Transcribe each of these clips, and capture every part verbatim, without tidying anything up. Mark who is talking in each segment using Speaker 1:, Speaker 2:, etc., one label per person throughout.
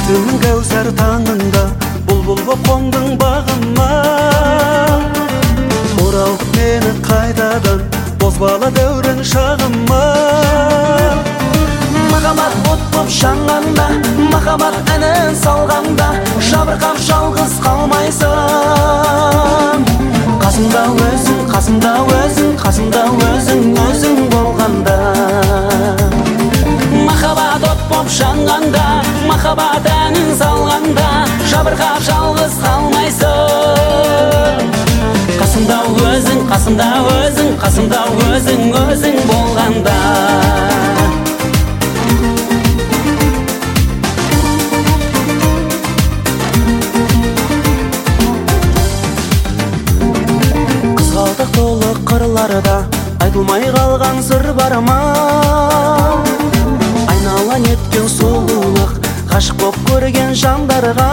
Speaker 1: Көктемнің кәусар таңында бұлбұл боп қондың бағыма. Оралдық мені қайтадан бозбала дәурен шағыма.
Speaker 2: Махаббат от боп жанғанда, махаббат әнін салғанда, жабырқап жалғыз қалмайсың. Қасымда өзің, қасымда өзің, қасымда өзің, өзің болғанда. Махаббат от боп жанғанда, махаббат әнін салғанда, жабырқап жалғыз қалмайсың. Қасымда өзің, қасымда өзің, қасымда өзің, өзің болғанда. Қызғалдақ толы қырларда айтылмай қалған сыр бар ма? Айнала неткен сұлулық ғашық боп көрген жандарға.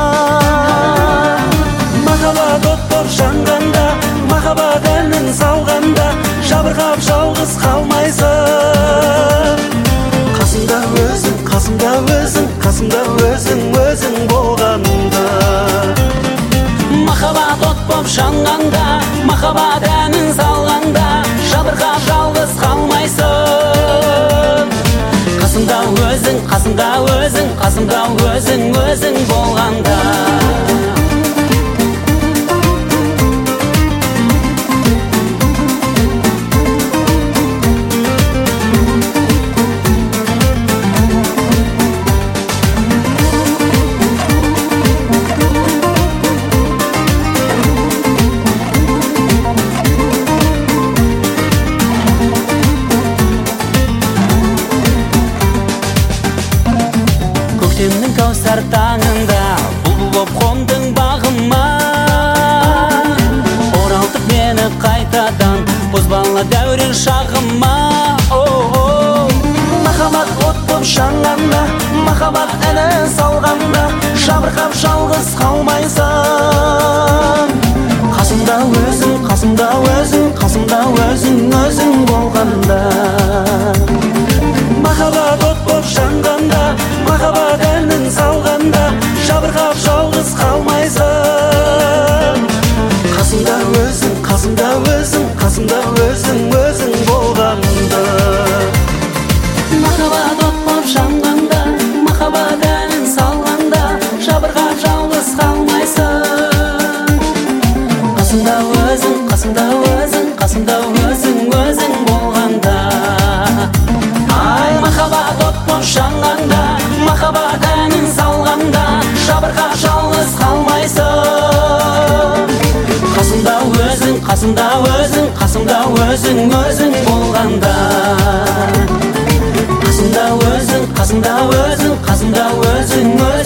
Speaker 2: Махаббат от боп жанғанда, махаббат әнін салғанда, жабырқап жалғыз қалмайсың. Қасымда өзің, қасымда өзің, қасымда өзің, өзің болғанда. Махаббат от боп жанғанда, махаббат әнін салғанда, жабырқап жалғыз қалмайсың. Қасымда өзің, қасымда өзің, қасымда өзің, өзің болғанда. Көктемнің кәусар таңында бұлбұл боп қондың бағыма. Оралтып мені қайтадан бозбала дәурен шағыма. Махаббат от боп жанғанда, махаббат әнін салғанда, жабырқап жалғыз қалмайсың. Қасымда өзің, қасымда өзің, қасымда өзің, өзің болғанда. Махаббат от боп жанғанда, махаббат әнін салғанда, жабырқап жалғыз қалмайсың. Қасымда өзің, қасымда өзің, қасымда өзің, өзің болғанда. Махаббат от боп жанғанда, махаббат әнін салғанда, жабырқап жалғыз қалмайсың. Қасымда өзің, қасымда өзің, қасымда өзің, өзің болғанда. Ай, махаббат от боп жанғанда, махаббат әнін салғанда, жабырқап жалғыз қалмайсың. Қасымда өзің, қасымда өзің, қасымда өзің, өзің болғанда. Қасымда өзің, қасымда өзің, қасымда өзің, өзің